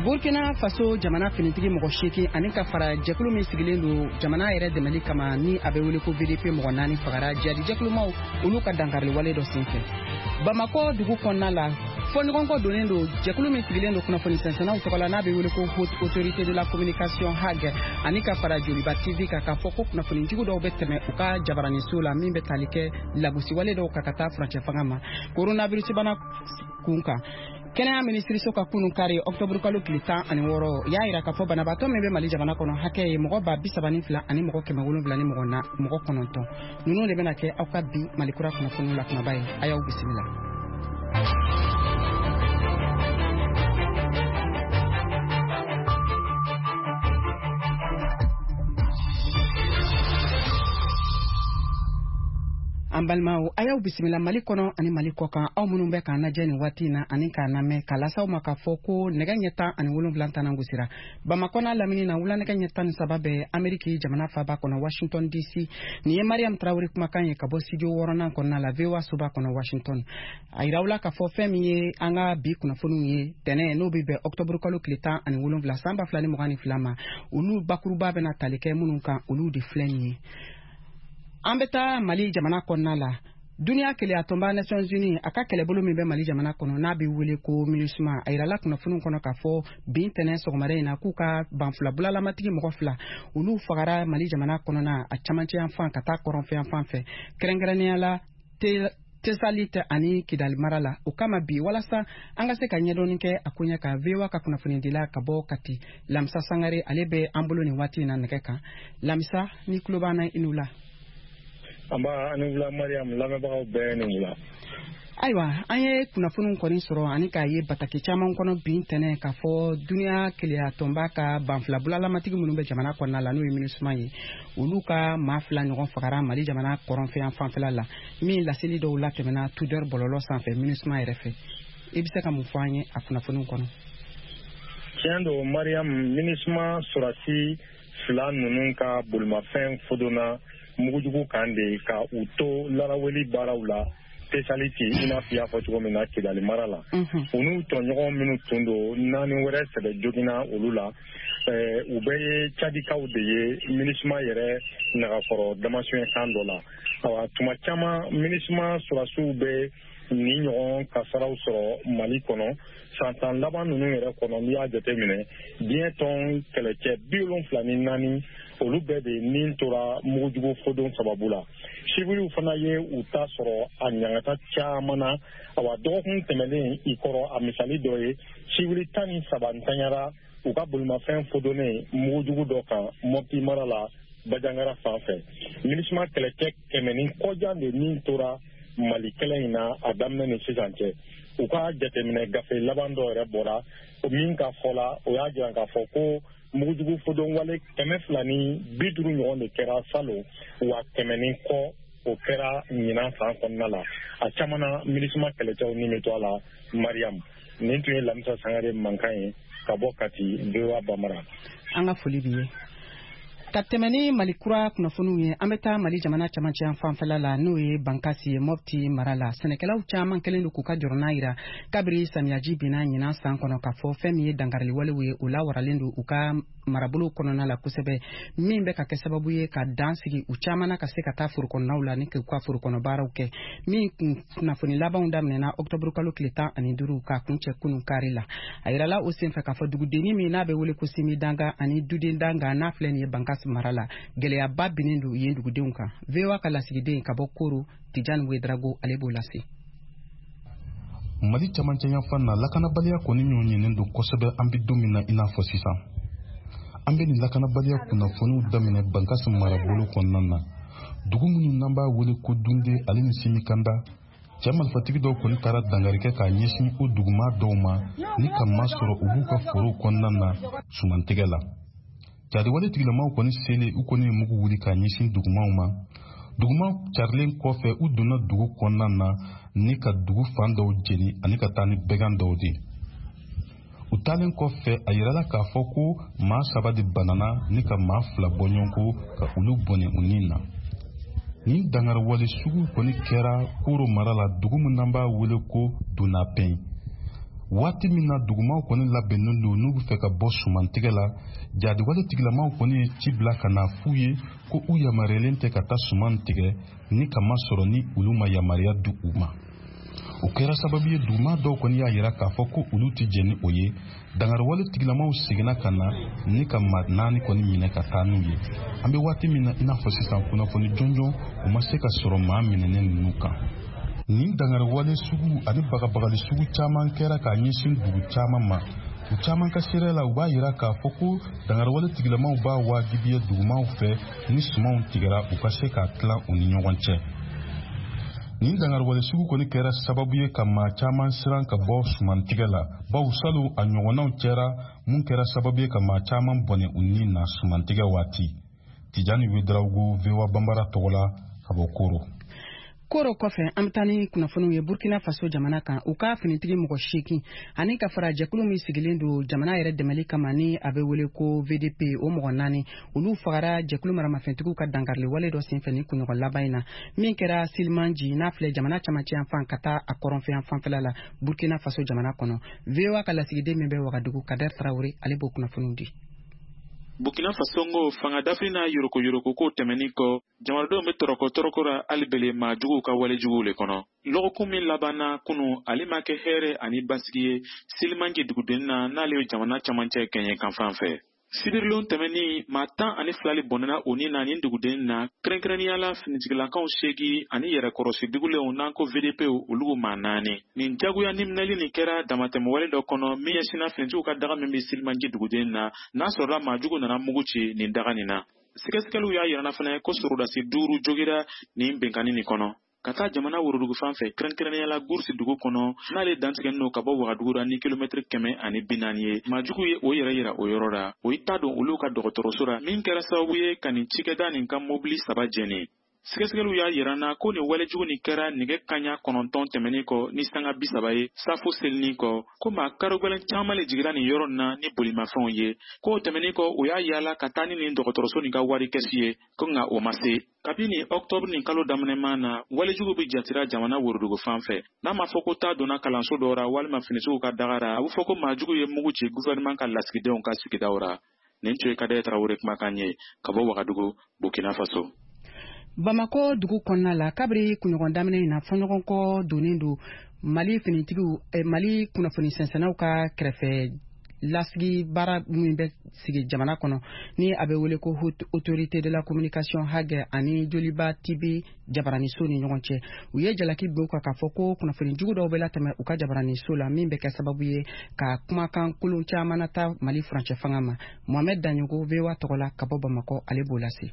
Burkina Faso jamana finitigi mɔgɔ 8 ani ka fara jɛkulu min sigilen don jamana yɛrɛ dɛmɛli kama ni a bɛ wele ko VDP mɔgɔ 4 fagara jadi jɛkulumaw olu ka dankarili wale dɔ senfɛ. Bamako dugu kɔnɔna la fɔɲɔgɔnkɔ donnen don jɛkulu min sigilen don kunnafoni sɛnsɛnnaw tɔgɔ la n'a bɛ wele ko Haute Autorité de la Communication HAG ani ka fara Joliba TV kan k'a fɔ ko kunnafonijugu dɔw bɛ tɛmɛ u ka jabaraniso la min bɛ tali kɛ lagosi wale dɔw kan ka taa furancɛ fanga ma coronavirus bana kun kan. Kɛnɛya minisiriso ka kunun kari octobre kalo tile 16 y'a yira k'a fɔ banabaatɔ min bɛ Mali jamana kɔnɔ hakɛ ye mɔgɔ 32 ani mɔgɔ 770 ni mɔgɔ 9 ninnu de bɛna kɛ aw ka bi Mali kura kunnafoniw la kumaba ye a y'aw bisimila. An balimaw a y'aw bisimila Mali kɔnɔ ani Mali kɔkan aw minnu bɛ k'an lajɛ nin waati in na ani k'an lamɛn k'a lasaw ma k'a fɔ ko nɛgɛ ɲɛ 17 tɛnɛn gosira Bamako n'a lamini na wula nɛgɛ ɲɛ 13 bɛ Ameriki jamana faaba kɔnɔ Washington DC nin ye Mariam Traoré kumakan ye ka bɔ studio 6nan kɔnɔna la VOA soba kɔnɔ Washington a yira aw la k'a fɔ fɛn min ye an ka bi kunnafoniw ye tɛnɛn n'o bɛ bɛn octobre kalo tile 17 san 2022 ma olu bakuruba bɛna tali kɛ minnu kan olu de filɛ nin ye. An bɛ taa Mali jamana kɔnɔna la duniya keleya tɔnba Nations Unies a ka kɛlɛbolo min bɛ Mali jamana kɔnɔ n'a bɛ wele ko MINUSMA a yirala kunnafoniw kɔnɔ k'a fɔ bin tɛnɛn sɔgɔmada in na k'u ka banfula bulalamatigi mɔgɔ 2 olu fagara Mali jamana kɔnɔna a camancɛ yan fan ka taa kɔrɔnfɛ yan fan fɛ kɛrɛnkɛrɛnnenya la Tesalite ani Kidali mara la o kama bi walasa an ka se ka ɲɛdɔnni kɛ a ko ɲɛ ka VOA ka kunnafoni dila ka bɔ Kati Lamisa Sangare ale bɛ an bolo nin waati in na nɛgɛ kan Lamisa ni tulo b'an na inu la. Amba anula Mariam lamɛbagaw bɛɛ ni wula. Ayiwa an ye kunnafoniw kɔni sɔrɔ ani k'a ye bataki caman kɔnɔ bin tɛnɛn k'a fɔ duniya keleya tɔnba ka banfula bulalamatigi minnu bɛ jamana kɔnɔna la n'o ye MINUSMA ye olu ka maa 2 ɲɔgɔn fagara Mali jamana kɔrɔnfɛ yan fanfɛla la min laseli dɔw latɛmɛna Tudor bɔlɔlɔ sanfɛ MINUSMA yɛrɛ fɛ i bɛ se ka mun fɔ an ye a kunnafoniw kɔnɔ. Tiɲɛ don Mariam MINUSMA sɔrɔsi 2 ninnu ka bolimafɛn fodonna mugujugu kan de ka u to laraweli baaraw la Tesaliti ina fiya fɔ cogo min na Kidali mara la u n'u tɔɲɔgɔn minnu tun don 4 wɛrɛ sɛbɛ joginna olu la u bɛɛ ye Cadikaw de ye MINUSMA yɛrɛ nagakɔrɔ damasiyɛn kan dɔ la awa tuma caman MINUSMA sɔrɔsiw bɛ ni ɲɔgɔn kasaraw sɔrɔ Mali kɔnɔ san 10 laban ninnu yɛrɛ kɔnɔ n'i y'a jateminɛ diɲɛ tɔn kɛlɛcɛ 74 olu bɛɛ de nin tora mugujugu fodon sababu la siviliw fana ye u ta sɔrɔ a ɲangata caman na awa dɔgɔkun tɛmɛnen i kɔrɔ a misali dɔ ye sivili 13 ntanyara u ka bolimafɛn fodonnen mugujugu dɔ kan Mopti mara la Bajangara fan fɛ MINUSMA kɛlɛcɛ 100 ni kɔjan de nin tora Mali kɛlɛ in na a daminɛ ni sisan cɛ u ka jateminɛ gafe laban dɔ yɛrɛ bɔra min ka fɔ la o y'a jira k'a fɔ ko mugujugu fodon wale 250 ɲɔgɔn de kɛra salon wa 100 ni kɔ o kɛra ɲinan san kɔnɔna la a caman na MINUSMA kɛlɛcɛw ni bɛ to a la Mariam nin tun ye Lamisa Sangare mankan ye ka bɔ Kati VOA Bamara. An ka foli b'i ye. Ka tɛmɛ ni Mali kura kunnafoniw ye an bɛ taa Mali jamana camancɛ yan fanfɛla la n'o ye Bankasi ye Mopti mara la sɛnɛkɛlaw caman kɛlen don k'u ka jɔrɔna yira kabiri samiyaji binna ɲinan san kɔnɔ k'a fɔ fɛn min ye dankarili walew ye u lawaralen don u ka marabolo kɔnɔna la kosɛbɛ min bɛ ka kɛ sababu ye ka dan sigi u caman na ka se ka taa forokɔnɔnaw la ni k'u ka forokɔnɔ baaraw kɛ min kunnafoni labanw daminɛna octobre kalo tile 15 ka kuncɛ kunun kari la a yirala o senfɛ k'a fɔ dugudenni min n'a bɛ wele ko Simi Danga ani Duden Danga n'a filɛ nin ye Bankasi mara la gɛlɛyaba binnen don yen dugudenw kan VOA ka lasigiden ka bɔ Koro Tijani Wedrago ale b'o lase. Mali camancɛ yan fan na lakanabaliya kɔni ɲɔɲinen don kosɛbɛ an bɛ don min na i n'a fɔ sisan an bɛ nin lakanabaliya kunnafoniw daminɛ Bankasi marabolo kɔnɔna na dugu minnu n'an b'a wele ko Dunde ale ni Simi Kanda cɛ marifatigi dɔw kɔni taara dangarikɛ k'a ɲɛsin o duguma dɔw ma ni ka masɔrɔ u b'u ka forow kɔnɔna na sumantigɛ la jadiwale tigilamaw kɔni sele u kɔni ye mugu wuli k'a ɲɛsin dugumaw ma duguma carilen kɔfɛ u donna dugu kɔnɔna na ni ka dugu fan dɔw jeni ani ka taa ni bɛgan dɔw de u taalen kɔfɛ a yirala k'a fɔ ko maa 3 de banana ni ka maa 2 bɔ ɲɔgɔn ko ka olu bɔnɛ u nin na ni dangarwale sugu kɔni kɛra Koro mara la dugu min n'an b'a wele ko Donapɛn waati min na dugumaw kɔni labɛnnen don n'u bɛ fɛ ka bɔ sumantigɛ la jaadiwale tigilamaw kɔni ye ci bila ka na f'u ye ko u yamariyalen tɛ ka taa suman tigɛ ni ka masɔrɔ ni olu ma yamariya di u ma. o kɛra sababu ye duguma dɔw kɔni y'a yira k'a fɔ ko olu tɛ jɛn ni o ye. dangariwale tigilamaw seginna ka na ni ka maa 4 kɔni minɛ ka taa n'u ye. an bɛ waati min na i n'a fɔ sisan kunnafoni jɔnjɔn u ma se ka sɔrɔ maa minɛnen ninnu kan. nin dangariwale sugu ani bagabagali sugu caman kɛra k'a ɲɛsin dugu caman ma. u caman ka seere la u b'a yira k'a fɔ ko dangariwale tigilamaw b'a waajibiya dugumaw fɛ ni sumanw tigɛra u ka se k'a tilan u ni ɲɔgɔn cɛ. nin dangariwale sugu kɔni kɛra sababu ye ka maa caman siran ka bɔ sumantigɛ la bawo salu a ɲɔgɔnnaw cɛra mun kɛra sababu ye ka maa caman bɔnɛ u ni na sumantigɛ waati. Tijani Wedraugu, VOA Bambara tɔgɔ la ka bɔ Koro. Koro kɔfɛ an bɛ taa ni kunnafoniw ye Burkina Faso jamana kan u ka finitigi mɔgɔ 8 ani ka fara jɛkulu min sigilen don jamana yɛrɛ dɛmɛli kama ni a bɛ wele ko VDP o mɔgɔ 4 olu fagara jɛkulu maramafɛntigiw ka dankarili wale dɔ senfɛ ni kunɲɔgɔn laban in na min kɛra Silimanji n'a filɛ jamana camancɛ yan fan ka taa a kɔrɔnfɛ fanfɛla la Burkina Faso jamana kɔnɔ. VOA ka lasigiden min bɛ Wagadugu Kader Traoré ale b'o kunnafoniw di. Burkina Faso ngo fanga dafina yoroko ko tɛmɛni kɔ jamanadenw bɛ tɔrɔkɔra hali bele maajuguw ka walejuguw le kɔnɔ. Lɔgɔkun min labanna kunu ale ma kɛ hɛrɛ ani basigi ye Silimanji dugudennin na n'ale ye jamana camancɛ kɛɲɛ kan fan fɛ. Sibirilon tɛmɛni maa 12 bɔnɛna o ni naani dugudennin na kɛrɛnkɛrɛnnenya la finitigilakaw 8 ani yɛrɛkɔrɔsi dugulenw n'an ko VDP olu maa 4. Nin jagoya niminɛli nin kɛra damatɛmɛwale dɔ kɔnɔ min ɲɛsinna finitigiw ka daga min bɛ Silimanji dugudennin na n'a sɔrɔla maajugu nana mugu ci nin daga nin na. Sɛgɛsɛgɛliw y'a yirana fana ko sorodasi 5 jogira nin bɛnkanni nin kɔnɔ. Ka taa jamana worodugu fan fɛ kɛrɛnkɛrɛnnenya la Gursi dugu kɔnɔ n'ale dantigɛlen don ka bɔ Wagadugu ra ni kilomètre 140 ye maajugu ye o yɛrɛ yira o yɔrɔ la o y'i ta don olu ka dɔgɔtɔrɔso la min kɛra sababu ye ka nin cikɛda nin ka mobili 3 jɛni. Sɛgɛsɛgɛliw y'a yirana ko nin walejugu nin kɛra nɛgɛ kaɲa 9 tɛmɛnin kɔ ni sanga 30 ye safo selinin kɔ ko maa karogɛlɛn caman le jigira nin yɔrɔ na ni bolimafɛnw ye ko tɛmɛnin kɔ o y'a yaala ka taa ni nin dɔgɔtɔrɔso nin ka wari kɛsi ye ko nka o ma se. Kabini octobre nin kalo daminɛman na walejugu bɛ jatira jamana worodugu fan fɛ n'a ma fɔ ko taa donna kalanso dɔ ra walima finitigiw ka dagara a bɛ fɔ ko maajugu ye mugu ci gouvernement ka lasigidenw ka sigidaw ra. Nin tun ye Kader Traoré kumakan ye ka bɔ Wagadugu Burkina Faso. Bamako dugu kɔnɔna la kabiri kunɲɔgɔn daminɛ in na fɔɲɔgɔnkɔ donnen don Mali finitigiw Mali kunnafoni sɛnsɛnnaw ka kɛrɛfɛ lasigi baara min bɛ sigi jamana kɔnɔ ni a bɛ wele ko autorité de la communication Hage ani Joliba TV jabaraniso ni ɲɔgɔn cɛ u ye jalaki bin ka fɔ ko kunnafoni jugu dɔw bɛ latɛmɛ u ka jabaraniso la min bɛ kɛ sababu ye ka kumakan kolon caman nata Mali furancɛ fanga ma. Mohamed Danyogo VOA tɔgɔ la ka bɔ Bamako ale b'o lase.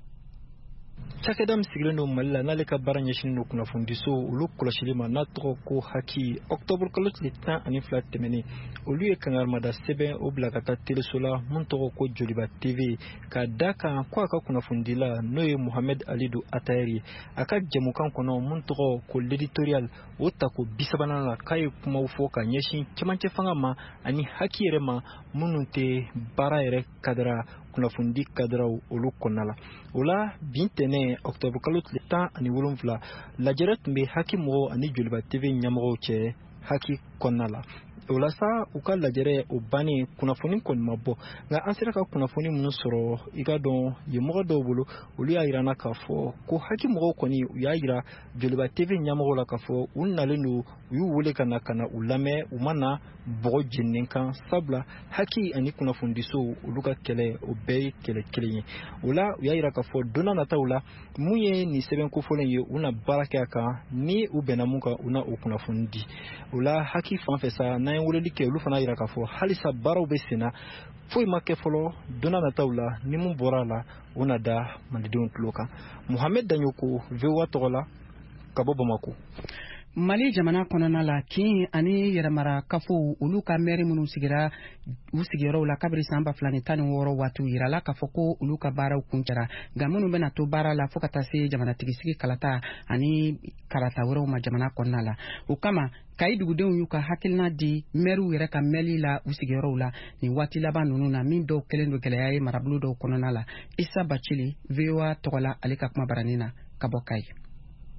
Cakɛda min sigilen don Mali la n'ale ka baara ɲɛsinnen don kunnafonidiso olu kɔlɔsili ma n'a tɔgɔ ko Haki octobre kalo tile 12 tɛmɛnen olu ye kangarimada sɛbɛn o bila ka taa teleso la mun tɔgɔ ko Joliba TV ka da kan ko a ka kunnafonidila n'o ye Mohamed Alidou Atayeri a ka jɛmukan kɔnɔ mun tɔgɔ ko l'éditorial o ta ko 30 la k'a ye kumaw fɔ ka ɲɛsin cɛmancɛ fanga ma ani Haki yɛrɛ ma minnu tɛ baara yɛrɛ kadira kunnafoni kadiraw olu kɔnɔna la. O la bin tɛnɛ octobre kalo tile 17 lajɛrɛ tun bɛ Haki mɔgɔw ani Joliba TV ɲɛmɔgɔw cɛ Haki kɔnɔna la. O la sa u ka lajɛrɛ o bannen kunnafoni kɔni ma bɔ nka an sera ka kunnafoni minnu sɔrɔ i ka dɔn yen mɔgɔ dɔw bolo olu y'a yirana k'a fɔ ko Haki mɔgɔw kɔni u y'a yira Joliba TV ɲɛmɔgɔw la k'a fɔ u nalen don u y'u wele ka na u lamɛn u ma na bɔgɔ jeninen kan sabula Haki ani kunnafonidiso olu ka kɛlɛ o bɛɛ ye kɛlɛ kelen ye. O la u y'a yira k'a fɔ donna nataw la mun ye nin sɛbɛn kofɔlen ye u na baara kɛ a kan ni u bɛnna mun kan u na o kunnafoni di. O la Haki fan fɛ sa n'an ye weleli kɛ olu fana yira k'a fɔ halisa baaraw bɛ senna foyi ma kɛ fɔlɔ donna nataw la ni mun bɔra a la u na da malidenw tulo kan. Mohamed Danyoko VOA tɔgɔ la ka bɔ Bamako. Mali jamana kɔnɔna la kin ani yɛrɛmara kafo olu ka maire minnu sigira u sigiyɔrɔw la kabiri san 2016 waati yira la k'a fɔ ko olu ka baaraw kuncɛra nka minnu bɛna to baara la fo ka taa se jamanatigisi kalata ani karata wɛrɛw ma jamana kɔnɔna la. O kama Kayi dugudenw y'u ka hakilina di maireu yɛrɛ ka mɛli la u sigiyɔrɔw la nin waati laban ninnu na min dɔw kɛlen don gɛlɛya ye marabolo dɔw kɔnɔna la. Isa Bacili VOA tɔgɔ la ale ka kuma baranin na ka bɔ Kayi.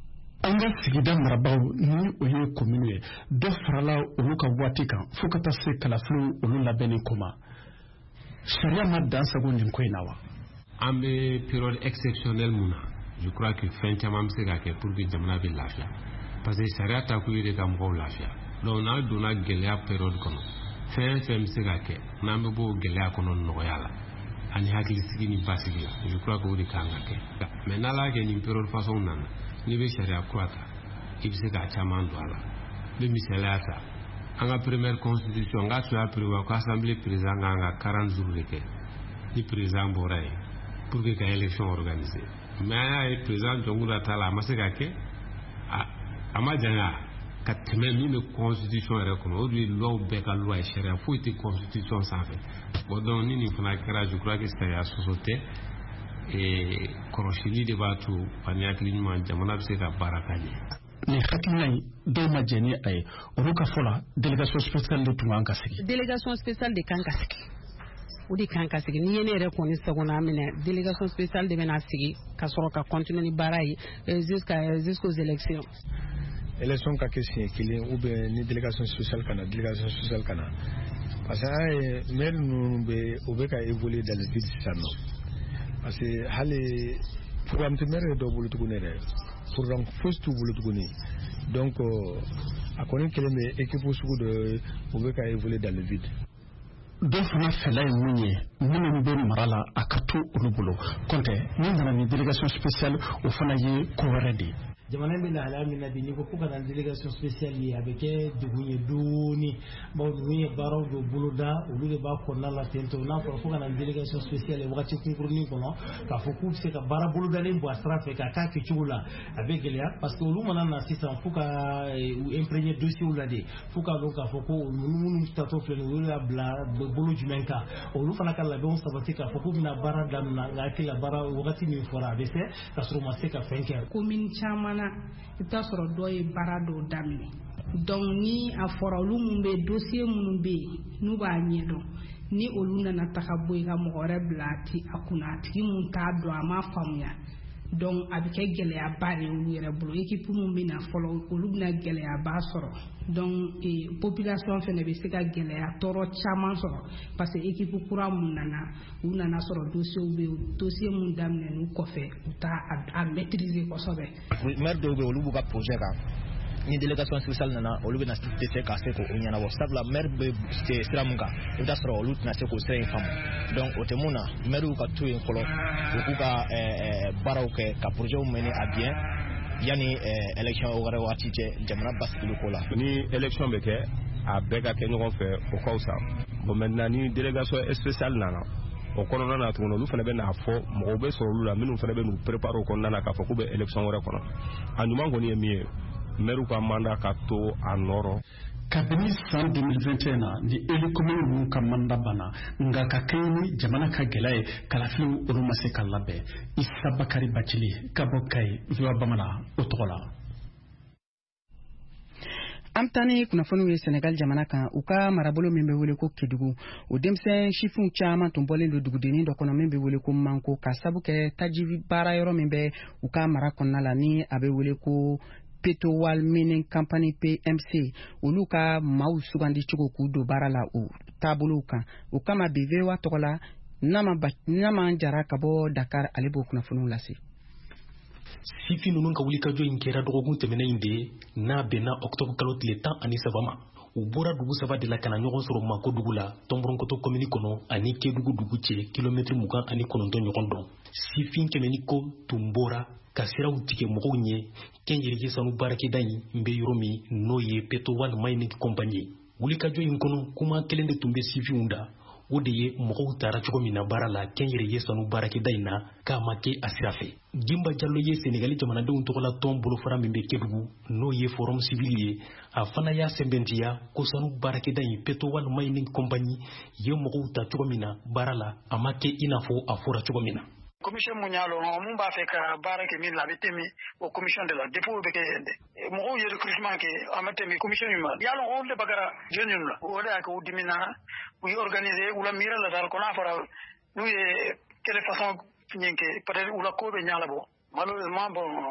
an ka sigida marabaw ni o ye commune ye dɔ farala olu ka waati kan fo ka taa se kalafiliw olu labɛnni ko ma sariya ma dan sago nin ko in na wa. an bɛ période exceptionnelle mun na je crois que fɛn caman bɛ se ka kɛ pour que jamana bɛ lafiya parce que sariya ta kun ye de ka mɔgɔw lafiya donc n'a donna gɛlɛya période kɔnɔ fɛn fɛn bɛ se ka kɛ n'an bɛ bɔ o gɛlɛya kɔnɔ nɔgɔya la ani hakilisigi ni basigi la je crois que o de kan ka kɛ mais n'ala kɛ nin période façon nana n'i bɛ sariya kura ta i bɛ se k'a caman don a la n bɛ misaliya ta an ka première constitution n ka tun y'a prévoir ko assemblée président kan ka 40 jours de kɛ ni président bɔra yen pour que ka élection organiser mais an y'a ye président Jɔnkuda ta la a ma se ka kɛ a ma janya ka tɛmɛ min bɛ constitution yɛrɛ kɔnɔ o de ye loi bɛɛ ka loi ye sariya foyi tɛ constitution sanfɛ bon donc ni nin fana kɛra je crois que sariya sɔsɔ tɛ kɔlɔsili de b'a to ani hakili ɲuman jamana bɛ se ka baara ka ɲɛ. nin hakilina in dɔw ma jɛ ni a ye olu ka fɔ la délégation spéciale de tun kan ka sigi. délégation spéciale de kan ka sigi o de kan ka sigi ni ye ne yɛrɛ kɔni sagona minɛ délégation spéciale de bɛna sigi ka sɔrɔ ka continuer ni baara ye jusqu'aux élections. élection ka kɛ siɲɛ kelen ou bien ni délégation spéciale kana parce que an ye maire ninnu u bɛ ka évoluer dans le vide sisan nɔ parce que hali programme tɛ maire dɔw bolo tuguni yɛrɛ programme fosi t'u bolo tuguni donc a kɔni kelen bɛ équipe sugu dɔ u bɛ ka évoluer dans le vide. dɔw fana fɛla ye mun ye minnu bɛ mara la a ka to olu bolo kɔntɛ min nana ni délégation spéciale o fana ye ko wɛrɛ de ye. jamana bɛ lahalaya min na bi n'i ko ko ka na délégation spéciale ye a bɛ kɛ degun ye dɔɔni bawo ninnu ye baaraw dɔ boloda olu de b'a kɔnɔna la ten tɔ n'a fɔra ko ka na délégation spéciale ye wagati kunkurunin kɔnɔ k'a fɔ k'u bɛ se ka baara bolodalen bɔ a sira fɛ k'a k'a kɛcogo la a bɛ gɛlɛya parce que olu mana na sisan fo ka imprégner dossier la de fo k'a dɔn k'a fɔ ko minnu tatɔ filɛ nin olu y'a bila bolo jumɛn kan olu fana ka labɛnw sabati k'a fɔ k'u bɛna baara daminɛ nka hakili la baara wagati min fɔra a bɛ fɛ k'a sɔrɔ u ma se ka fɛn kɛ. commune caman na i bɛ taa sɔrɔ dɔ ye baara dɔw daminɛ donc ni a fɔra olu minnu bɛ dossier minnu bɛ yen n'u b'a ɲɛdɔn ni olu nana taga bɔ yen ka mɔgɔ wɛrɛ bila a kunna a tigi mun t'a dɔn a ma faamuya donc a bɛ kɛ gɛlɛyaba de olu yɛrɛ bolo équipe mun bɛ na fɔlɔ olu bɛna gɛlɛyaba sɔrɔ donc population fana bɛ se ka gɛlɛya tɔɔrɔ caman sɔrɔ parce que équipe kura mun nana u nana sɔrɔ dossier bɛ yen dossier mun daminɛn'u kɔfɛ u t'a a maîtriser kosɛbɛ. maire dɔw bɛ yen olu b'u ka projet kan ni délégation spéciale nana olu bɛna dɛsɛ ka se k'o ɲɛnabɔ sabula maire bɛ sira mun kan i bɛ taa sɔrɔ olu tɛna se k'o sira in faamu donc o tɛ mun na maire ka to yen fɔlɔ u k'u ka baaraw kɛ ka projet mener à bien yanni élection wɛrɛ waati cɛ jamana basigili ko la. ni élection bɛ kɛ a bɛɛ ka kɛ ɲɔgɔn fɛ o ka fisa bon maintenant ni délégation spéciale nana o kɔnɔna na tuguni olu fana bɛ n'a fɔ mɔgɔw bɛ sɔrɔ olu la minnu fana bɛ n'u préparer o kɔnɔna na k'a fɔ k'u bɛ élection wɛrɛ kɔnɔ a ɲuman kɔni ye min ye maire ka mandat ka to a nɔrɔ. kabini san 2021 na ni élu commune ninnu ka mandat banna nka ka kɛɲɛ ni jamana ka gɛlɛya ye kalafiliw olu ma se ka labɛn Isa Bakari Bacili ka bɔ Kayi VOA Bamanan o tɔgɔ la. an bɛ taa ni kunnafoniw ye Senegal jamana kan u ka marabolo min bɛ wele ko Kedugu o denmisɛn sifinw caman tun bɔlen don dugudennin dɔ kɔnɔ min bɛ wele ko Manko ka sabu kɛ taji baara yɔrɔ min bɛ u ka mara kɔnɔna la ni a bɛ wele ko Petowal Mining Company PMC olu ka maaw sugandi cogo k'u don baara la o taabolow kan o kama bi VOA tɔgɔ la Naman Jara ka bɔ Dakar ale b'o kunnafoniw lase. sifin ninnu ka wulikajɔ in kɛra dɔgɔkun tɛmɛnen in de ye n'a bɛnna octobre kalo tile 13 ma u bɔra dugu saba de la kana ɲɔgɔn sɔrɔ Manko dugu la Tɔnbɔrɔnkoto commune kɔnɔ ani Kedugu dugu cɛ kilomètre 29 ɲɔgɔn dɔn sifin kɛmɛ ni ko tun bɔra ka siraw tigɛ mɔgɔw ɲɛ kɛnyɛrɛye sanu baarakɛda in bɛ yɔrɔ min n'o ye Petowal Mining Company wulikajɔ in kɔnɔ kuma kelen de tun bɛ sifinw da o de ye mɔgɔw taara cogo min na baara la kɛnyɛrɛye sanu baarakɛda in na k'a ma kɛ a sira fɛ. Gimba Jallo ye Senegali jamanadenw tɔgɔ la tɔn bolofara min bɛ Kedugu n'o ye forum civil ye a fana y'a sɛbɛntiya ko sanu baarakɛda in Petowal Mining Company ye mɔgɔw ta cogo min na baara la a ma kɛ i n'a fɔ a fɔra cogo min na. commission mondiale mun b'a fɛ ka baara kɛ min la a bɛ tɛmɛ o commission de la depuis o bɛ kɛ mɔgɔw ye recrutement kɛ a ma tɛmɛ commission min ma yalɔ olu de bagara jeune la o de y'a kɛ u dimina u ye organiser u la miira la daal ko n'a fɔra n'u ye quelle façon min kɛ peut-être u la ko bɛ ɲa la bɔ malheureusement bon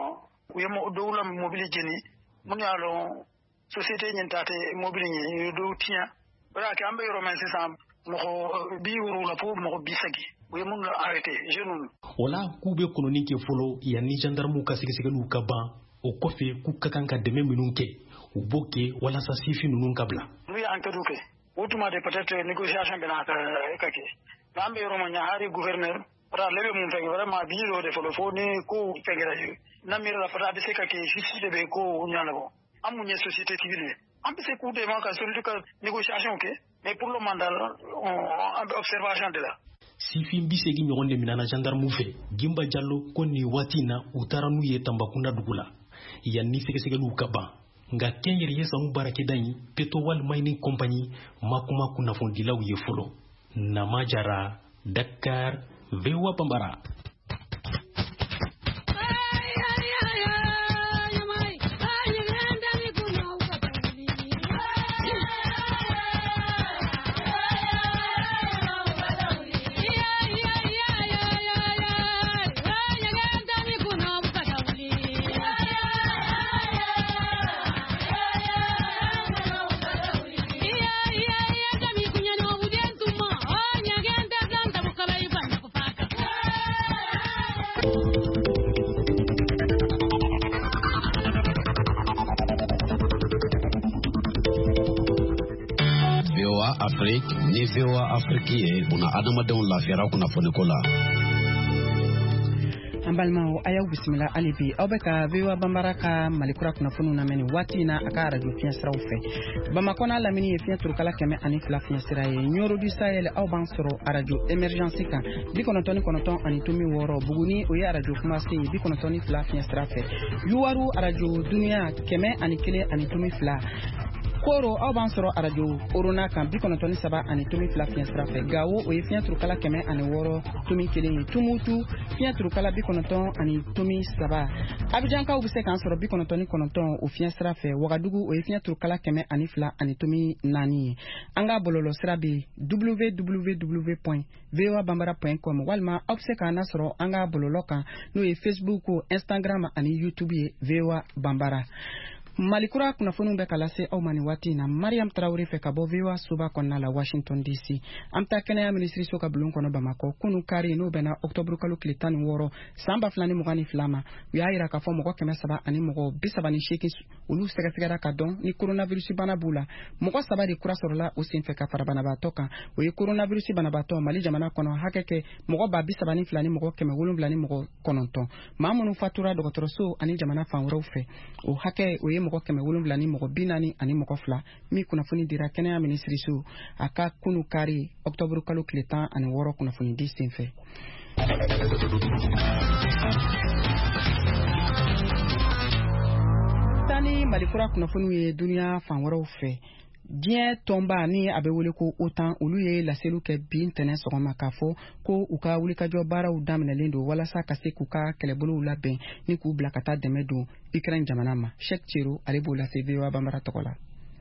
we mo dowla mobile jeni mun ya lo société nyen tate mobile nyen do tian bara ka ambe roman c'est ça mo bi wuru la pour mo bisagi we mun la arrêter jeune wala kube kononi ke folo ya ni gendarme ka sigisigelu ka ban o kofe ku kakanka deme minunke u boke wala sa sifi nunun kabla lui enquête automa de peut-être négociation bena kake ambe roman ya hari gouverneur para lebe mun fege vraiment biro de folo ni ko fegera na mira la para de kake justice de ko nyala bo amunye société civile ambe se coup de ma ka sur ka négociation ke mais pour le mandat on observation de là sifi mbisegi nyogonde minana gendarme fe Gimba Jallo konni watina utaranu ye tambakunda dugula ya ni segesegelu kaba nga kenyeri yesa mubaraki dani Petowal Mining Company makuma kuna fondila uye folo na majara Dakar VOA Bambara. Afrique ni VOA Afrique una adama don la fera kuna fonikola ambalma ayaw bismillah alibi awbeka VOA Bambara ka malikura kuna fonu na meni watina aka radio fiasra ufe Bamako na lamini fia turkala keme ani fla fiasra ye nyoro du Sahel aw bansoro radio emergency ka bikonotoni konoton ani tumi woro buguni o ya radio kuma se bikonotoni fla fiasra fe yuwaru radio dunia keme ani kele ani tumi fla Koro aw bansoro radio orona kan bikonotoni saba ani tumi fla fiasra fe gawo o ye fia turkala keme ani woro tumi kele tumutu fia turkala bikonoton ani tumi saba Abidjan ka ubise kan soro bikonotoni konoton o fiasra fe Wagadugu o ye fia turkala keme ani fla ani tumi nani anga bololo srabi www.voabambara.com walma obse kana soro anga bololo kan no ye Facebook Instagram ani YouTube ye VOA Bambara Malikura kuna funu be kalase au mani wati na Mariam Traoré fe kabo VOA suba konna la Washington DC amta kene ya ministri soka bulun kono Bamako kunu kari no bena October kalu kilitani woro samba flani mugani flama yaira ka fo moko keme saba ani moko bisaba ni sheki ulu sega ka don ni coronavirus bana bula moko saba di kura sorola usin fe ka farabana batoka o yi coronavirus bana bato mali jamana kono hakeke moko ba bisaba ni flani moko keme wulum flani moko kononton mamunu fatura dokotoro so ani jamana fanwro fe o hake o moko keme wulumla ni moko binani ani moko fla mi kuna funi dira kene ya ministri su aka kunu kari October kalu kletan ani woro kuna funi distinfe tani malikura kuna funi dunia fan woro fe Dien tomba ni abe wele ko autant olu ye la selu ke bin tenen sogoma kafo ko uka wuli ka jo bara u damne lendo wala sa ka se kuka kelebulu la ben ni ku blakata demedo Ukraine jamana ma Sheikh Chiro alebo la CV wa Bambara tokola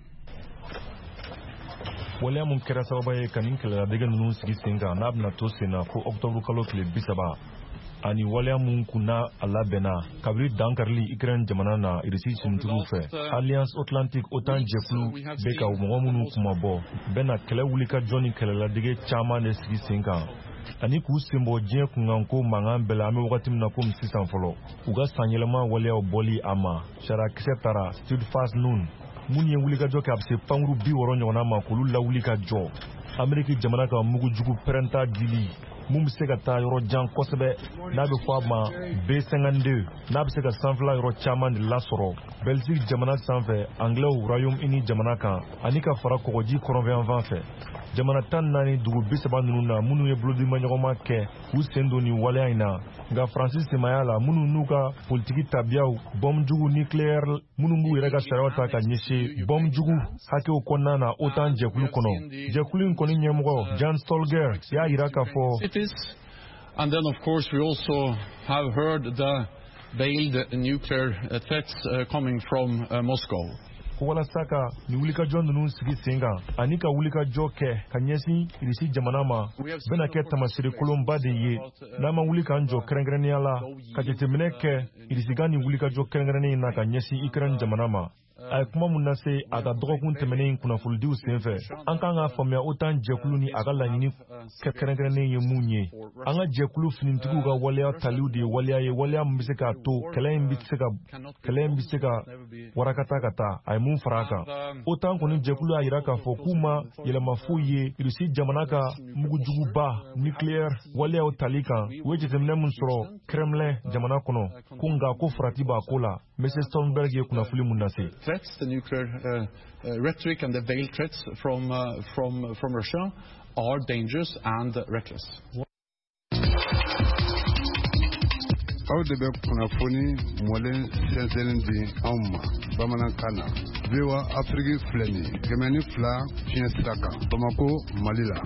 wala mun kera sababa ye kanin kala daga nunu sigi senga na abna to sena ko October kalo kle bisaba ani wale mun kuna ala bena kabri dankarli Ukraine jamana na irisi simturu fe Alliance Atlantic otan jeflu beka mo munu kuma bo bena kele wulika Johnny kele la dige chama ne sigi senga ani ku sembo je kunganko mangan bela me wakati mna ko msisan folo uga sanyelema wale oboli ama shara kisetara stud fast noon munye wulika jo ka abse pangru bi woro nyona ma ko lula wulika jo Ameriki jamana ka mugu jugu perenta dili mum se ka taa yɔrɔ jan kosɛbɛ n'a bɛ fɔ a ma B52 n'a bɛ se ka sanfɛla yɔrɔ caman de lasɔrɔ Belgique jamana sanfɛ Anglais Royaume-Uni jamana kan ani ka fara kɔgɔji kɔrɔnfɛn fɛ jamana 14 dugu 30 ninnu na minnu ye bolodimaɲɔgɔnma kɛ k'u sen don nin waleya in na nka Faransi semaya la minnu n'u ka politiki tabiyaw bɔm jugu nucléaire minnu b'u yɛrɛ ka sariyaw ta ka ɲɛsin bɔm jugu hakɛw kɔnɔna na OTAN jɛkulu kɔnɔ jɛkulu in kɔni ɲɛmɔgɔ Jan Stolger y'a yira k'a fɔ And then, of course, we also have heard the veiled nuclear threats coming from Moscow. ko walasa ka ni wulikajɔ ninnu sigi sen kan ani ka wulikajɔ kɛ ka ɲɛsin Irisi jamana ma bɛna kɛ tamasiri kolonba de ye n'an ma wuli k'an jɔ kɛrɛnkɛrɛnnenya la ka jateminɛ kɛ Irisikan ni wulikajɔ kɛrɛnkɛrɛnnen in na ka ɲɛsin Ukraine jamana ma. A ye kuma mun lase a ka dɔgɔkun tɛmɛnen kunnafonidiw senfɛ an kan ka faamuya OTAN jɛkulu ni a ka laɲini kɛrɛnkɛrɛnnen ye mun ye. An ka jɛkulu finitigiw ka waleya taliw de ye waleya ye waleya min bɛ se k'a to kɛlɛ in bɛ se ka warakata ka taa a ye mun fara a kan. OTAN kɔni jɛkulu y'a jira k'a fɔ k'u ma yɛlɛma foyi ye Irisi jamana ka mugujuguba nucléaire waleyaw tali kan u ye jateminɛ min sɔrɔ Kremlin jamana kɔnɔ ko nka ko farati b'a ko la. Mr. Stoltenberg ye kunnafoni mun lase. The nuclear rhetoric and the veiled threats from Russia are dangerous and reckless. Aw de bɛ kunnafoni mɔlen sɛnsɛnlen di anw ma bamanankan na. VOA Afrique filɛ nin ye 102 fiɲɛ sira kan Bamako Mali la.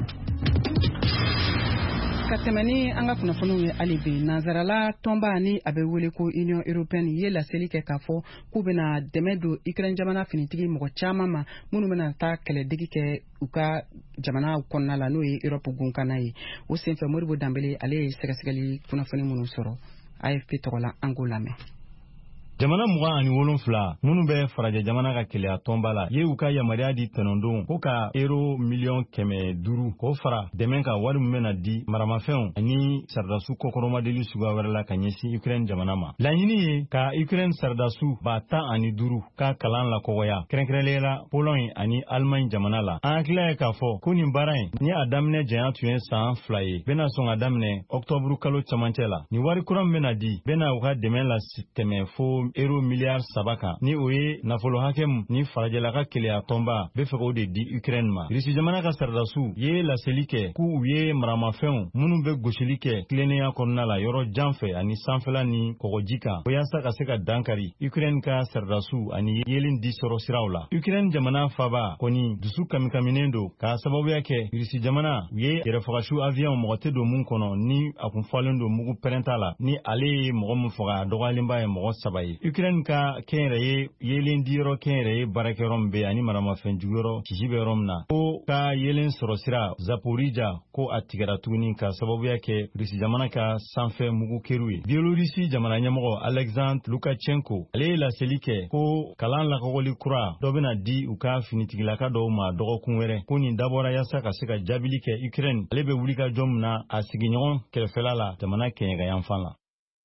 Ka tɛmɛ ni an ka kunnafoniw ye hali bi nanzarala tɔnba ni a bɛ wele ko Union Européenne ye laseli kɛ k'a fɔ k'u bɛna dɛmɛ don Ukraine jamana finitigi mɔgɔ caman ma minnu bɛna taa kɛlɛdigi kɛ u ka jamana kɔnɔna la n'o ye Europe gunkana ye. O senfɛ Moribo Danbele ale ye sɛgɛsɛgɛli kunnafoni minnu sɔrɔ AFP tɔgɔ la an k'o lamɛn. Jamana 27 minnu bɛ farajɛ jamana ka keleya tɔnba la ye u ka yamaruya di tɛnɔndon ko ka euro miliyɔn 500 k'o fara dɛmɛ ka wari min bɛna di maramafɛnw ani sardasu kɔkɔrɔmadeli suguya wɛrɛ la ka ɲɛsin Ukraine jamana ma. Laɲini ye ka Ukraine sardasu 15 ka kalan la kɔgɔya kɛrɛnkɛrɛnlen la Pologne ani Allemagne jamana la. An hakilila ye k'a fɔ ko nin baara in ni a daminɛ janya tun ye san 2 ye bɛna sɔn ka daminɛ octobre kalo camancɛ la. Ni wari kura min bɛna di bɛna u ka dɛmɛ la tɛmɛ fo euro miliyar 3 kan ni o ye nafolo hakɛ ni farajɛla ka keleya tɔnba bɛ fɛ k'o de di Ukraine ma. Irisi jamana ka sardasu ye laseli kɛ k'u ye maramafɛnw minnu bɛ gosili kɛ tilennenya kɔnɔna la yɔrɔ jan fɛ ani sanfɛla ni kɔgɔji kan o yaasa ka se ka dankari Ukraine ka sardasu ani yelen di sɔrɔ siraw la. Ukraine jamana faba kɔni dusu kamikaminen do k'a sababuya kɛ Irisi jamana u ye yɛrɛfagasu avion mɔgɔ tɛ don mun kɔnɔ ni a kun fɔlen do mugu pɛrɛnta la ni ale ye mɔgɔ min faga a dɔgɔyalenba ye mɔgɔ 3 ye. Ukraine ka kɛnyɛrɛye yelen di yɔrɔ kɛnyɛrɛye baarakɛyɔrɔ min bɛ ani maramafɛn juguyɔrɔ kisi bɛ yɔrɔ min na ko ka yelen sɔrɔ sira Zaporizhia ko a tigɛra tuguni ka sababuya kɛ Rusi jamana ka sanfɛ mugu kɛru ye. Bielorisi jamana ɲɛmɔgɔ Alexandre Lukashenko ale ye laseli kɛ ko kalan lakɔgɔli kura dɔ bɛna di u ka finitigilaka dɔw ma dɔgɔkun wɛrɛ ko nin dabɔra yaasa ka se ka jaabili kɛ Ukraine ale bɛ wulikajɔ min na a sigiɲɔgɔn kɛrɛfɛla la jamana kɛɲɛkayanfan la.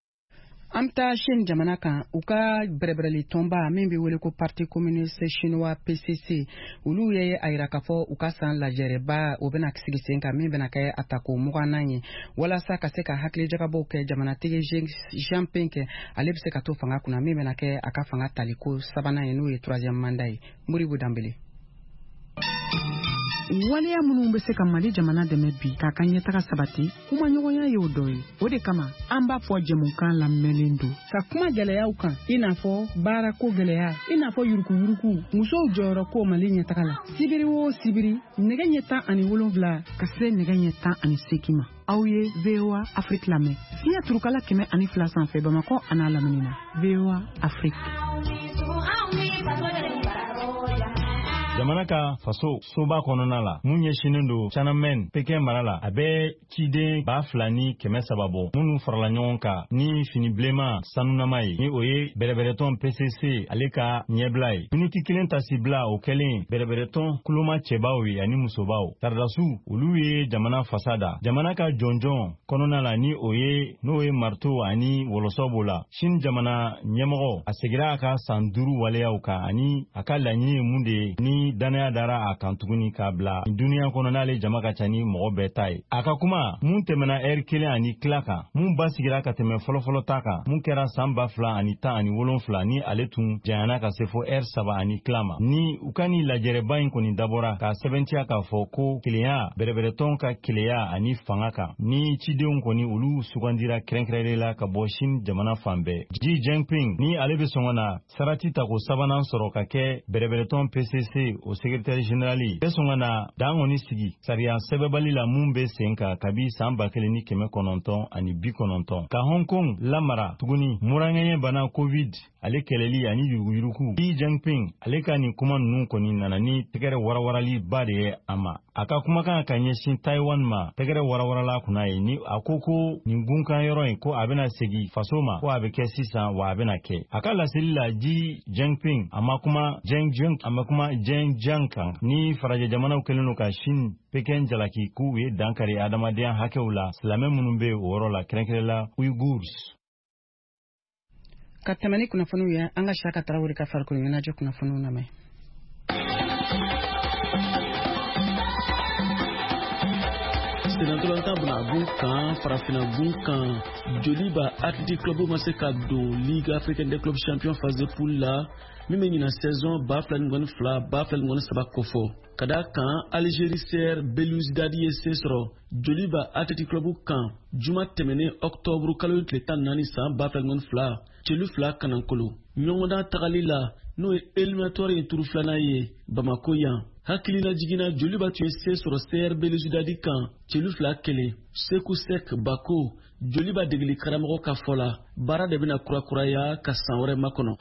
An bɛ taa Chine jamana kan u ka bɛrɛbɛrɛli tɔnba min bɛ wele ko Parti communiste chinois PCC olu ye a yira k'a fɔ u ka san lajɛrɛba o bɛna sigi sen kan min bɛna kɛ atako 20 ye walasa ka se ka hakilijagabɔw kɛ jamanatigi Xi Jinping kɛ ale bɛ se ka to fanga kunna min bɛna kɛ a ka fanga taliko 3nan ye n'o ye 3e mandat ye. Moribo Danbele. Waleya minnu bɛ se ka Mali jamana dɛmɛ bi k'a ka ɲɛtaga sabati kuma ɲɔgɔnya ye o dɔ ye o de kama an b'a fɔ jɛmukan lamɛnlen don ka kuma gɛlɛyaw kan i n'a fɔ baarako gɛlɛya i n'a fɔ yuruguyurugu musow jɔyɔrɔ ko Mali ɲɛtaga la sibiri o sibiri nɛgɛ ɲɛ 17 ka se nɛgɛ ɲɛ 18 ma aw ye VOA Afrique lamɛn fiɲɛ turukala 102 sanfɛ Bamako a n'a lamini na VOA Afrique. Jamana ka faso soba kɔnɔna la mun ɲɛsinnen do Tiananmen Pekin mara la a bɛ ciden 2000 ni 300 bɔ minnu farala ɲɔgɔn kan ni fini bilenman sanunama ye ni o ye bɛrɛbɛrɛtɔn PCC ale ka ɲɛbila ye miniti 1 tasi bila o kɛlen bɛrɛbɛrɛtɔn kuloma cɛbaw ye ani musobaw sardasu olu ye jamana fasada jamana ka jɔnjɔn kɔnɔna la ni o ye n'o ye marto ani wɔlɔsɔ b'o la Chine jamana ɲɛmɔgɔ a segira a ka san 5 waleyaw kan ani a ka laɲini ye mun de ye ni danaya dara a kan tuguni k'a bila duniya kɔnɔ n'ale jama ka ca ni mɔgɔ bɛɛ ta ye a ka kuma mun tɛmɛna heure 1 ani tila kan mun basigira ka tɛmɛ fɔlɔfɔlɔ ta kan mun kɛra san 2017 ni ale tun janyana ka se fo heure 3 ani tila ma ni u ka ni lajɛrɛba in kɔni dabɔra ka sɛbɛntiya k'a fɔ ko kelenya bɛrɛbɛrɛtɔn ka keleya ani fanga kan ni cidenw kɔni olu sugandira kɛrɛnkɛrɛnlen la ka bɔ Chine jamana fan bɛɛ Xi Jinping ni ale bɛ sɔn ka na sarati tako 3nan sɔrɔ ka kɛ bɛrɛbɛrɛtɔn PCC o secrétaire général bɛ sɔn ka na dan kɔni sigi sariya sɛbɛbali la mun bɛ sen kan kabi san 1990 ka Hong Kong lamara tuguni muraŋɛɲɛ bana covid ale kɛlɛli ani yuruguyurugu Xi Jinping ale ka nin kuma ninnu kɔni nana ni tɛgɛrɛ warawarali ba de ye a ma a ka kumakan ka ɲɛsin Taiwan ma tɛgɛrɛ warawarala kunna ye ni a ko nin bunkan yɔrɔ in ko a bɛna segi faso ma ko a bɛ kɛ sisan wa a bɛna kɛ a ka laseli la Xi Jinping a ma kuma Zhenjiang kan ni farajɛ jamanaw kɛlen don ka Chine Pekin jalaki k'u ye dankari adamadenya hakɛw la silamɛ minnu bɛ o yɔrɔ la kɛrɛnkɛrɛnla Uyghurs. Ka tɛmɛ ni kunnafoniw ye an ka Saka Tarawele ka farikolo ɲɛnajɛ kunnafoniw lamɛn. Senatolanta bena bun kan farafina bun kan Joliba Athletic Club ma se ka don Ligue Africaine des Clubs Champions phase de poule la min bɛ ɲina saison 2022 kofɔ ka da kan Algérie CR Belouizdad ye se sɔrɔ Joliba Athletic Club kan juma tɛmɛnen octobre kalo tile 14 san 2022 celu fila kanankolo ɲɔgɔndan tagali la n'o ye éliminatoire ye turu filanan ye Bamako yan hakilina jiginna Joliba tun ye se sɔrɔ CR Belouizdad kan celu fila kelen Sekou Sek Bako Joliba degeli karamɔgɔ ka fɔ la baara de bɛna kurakuraya ka san wɛrɛ makɔnɔ.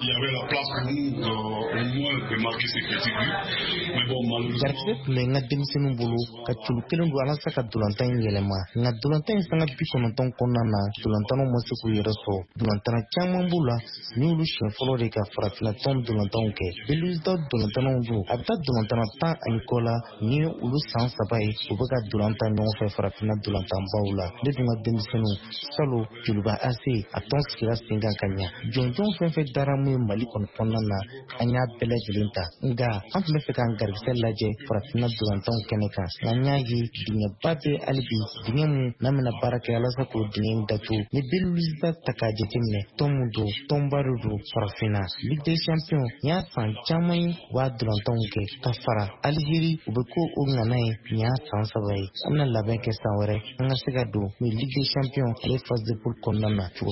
Garisɛ tun bɛ n ka denmisɛnninw bolo ka culu kelen don alasa ka dolantan in yɛlɛma nka dolantan in sanga 90 kɔnɔna na dolantanw ma se k'u yɛrɛ sɔrɔ dolantana caman b'u la ni olu siɲɛ fɔlɔ de ka farafina tɔn dolantanw kɛ Belouizdad dolantanw don a bɛ taa dolantana 10 kɔ la ni olu san 3 ye u bɛ ka dolantan ɲɔgɔn fɛ farafina dolantanbaw la ne dun ka denmisɛnninw Salo Joliba AC a tɔn sigira sen kan ka ɲa jɔnjɔn fɛn fɛn dara mun ye Mali kɔnɔ kɔnɔna na an y'a bɛɛ lajɛlen ta nka an tun bɛ fɛ k'an garisɛ lajɛ farafina dolantanw kɛnɛ kan n'an y'a ye dingɛba bɛ hali bi dingɛ mun n'an bɛna baara kɛ alasa k'o dingɛ in datugu ni Belouizdad ta k'a jateminɛ tɔn mun don tɔnba de don farafina Ligue des Champions y'a san caman ye wa dolantanw kɛ ka fara Algérie u bɛ ko o ŋana ye nin y'a san 3 ye an bɛna labɛn kɛ san wɛrɛ an ka se ka don ni Ligue des Champions ale phase de poule kɔnɔna na cogo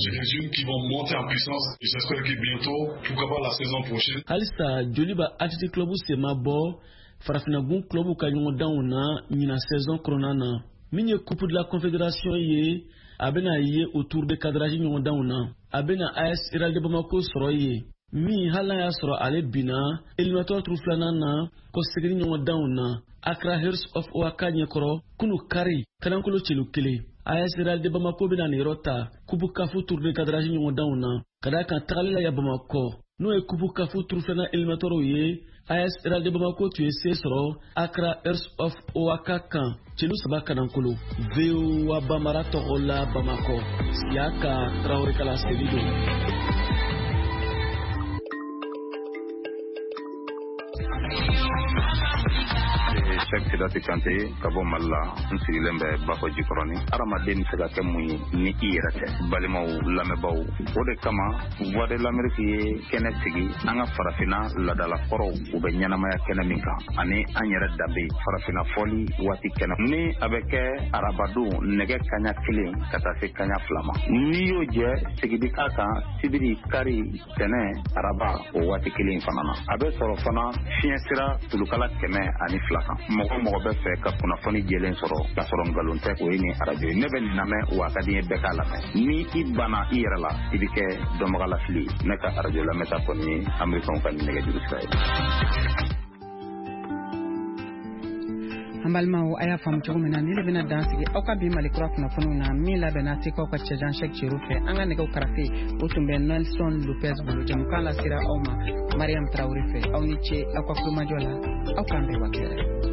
min. Halisa Joliba Athletic Club sema bɔ farafinagun club ka ɲɔgɔndanw na ɲina saison kɔnɔna na min ye coupe de la confédération ye a bɛna ye autour de cadrage ɲɔgɔndanw na a bɛna AS Real de Bamako sɔrɔ ye min hali n'a y'a sɔrɔ ale binna éliminatoire tour filanan na kɔ segin ɲɔgɔndanw na Accra Hearts of Ouaka ɲɛkɔrɔ kunu kari kanankolo celu kelen AS Real de Bamako bɛna nin yɔrɔ ta coupe CAF tour de cadrage ɲɔgɔndanw na ka da kan tagali la ya Bamako n'o ye coupe CAF tour filanan éliminatoire ye AS Real de Bamako tun ye se sɔrɔ Accra Hearts of Ouaka kan celu 3 kanankolo VOA Bambara tɔgɔ la Bamako Siaka Traoré Kala Selido. Cheikh Sidati Kante ka bɔ Mali la n sigilen bɛ Bafɔ Jikɔrɔni adamaden bɛ se ka kɛ mun ye ni i yɛrɛ tɛ balimaw lamɛnbaw o de kama Voix de l'Amérique ye kɛnɛ sigi an ka farafina ladalakɔrɔw u bɛ ɲɛnamaya kɛnɛ min kan ani an yɛrɛ danbe farafina fɔli waati kɛnɛ ni a bɛ kɛ arabadon nɛgɛ kaɲa 1 ka taa se kaɲa 2 ma n'i y'o jɛ sigidi k'a kan sibiri kari tɛnɛ araba o waati 1 fana na a bɛ sɔrɔ fana fiɲɛ sira tulukala 102 kan mɔgɔ bɛ fɛ ka kunnafoni jɛlen sɔrɔ ka sɔrɔ ngalon tɛ o ye ni arajo ne bɛ nin lamɛn wa ka di n ye bɛɛ k'a lamɛn ni i banna i yɛrɛ la i bɛ kɛ dɔnbaga lafili ne ka arajo lamɛnta kɔni ye amerikanw ka nɛgɛjuru sira ye. An balimaw a y'a faamu cogo min na ni de bɛna dan sigi aw ka bi Mali kura kunnafoniw na min labɛnna se k'aw ka cɛjan Cheikh Jero fɛ an ka nɛgɛw karafe o tun bɛ Nelson Lopez bolo jamukan lasera aw ma Mariam Traoré fɛ aw ni ce aw ka kulomajɔ la aw k'an bɛɛ wakɛrɛ.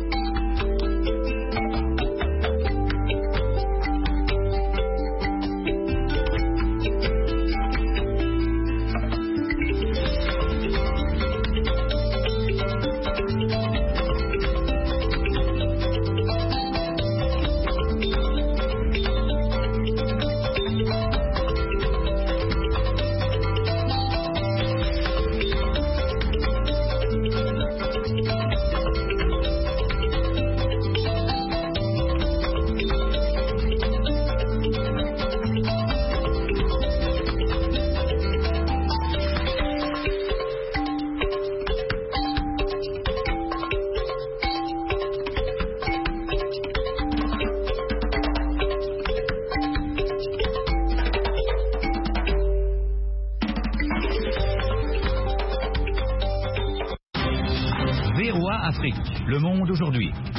Afrique, Le Monde aujourd'hui.